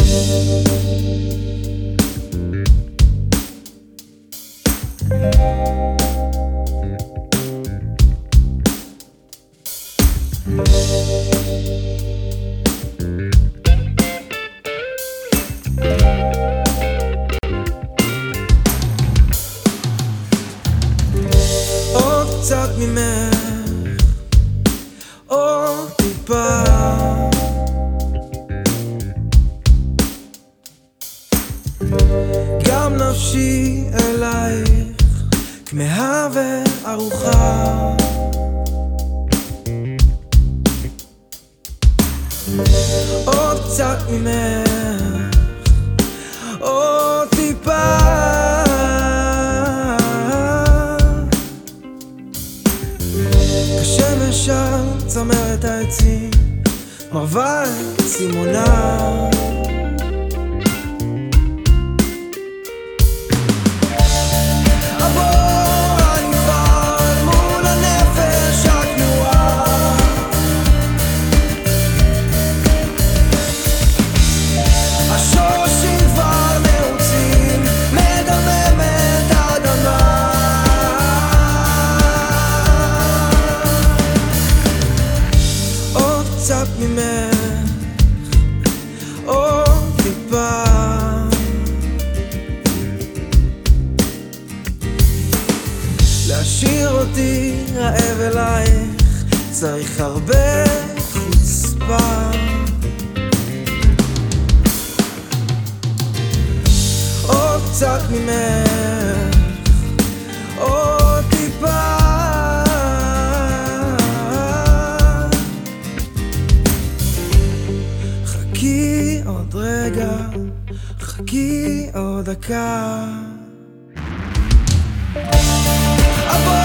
עוד קצת ממך, עוד טיפה, גם נפשי אלייך כמהה וערוכה. עוד קצת ממך, עוד טיפה, כשמש על צמרת העצים מרווה את צימונה. קצת ממך, עוד טיפה, להשאיר אותי רעב אלייך צריך הרבה חוצפה. עוד קצת ממך, עוד טיפה, חכי עוד רגע, חכי עוד דקה.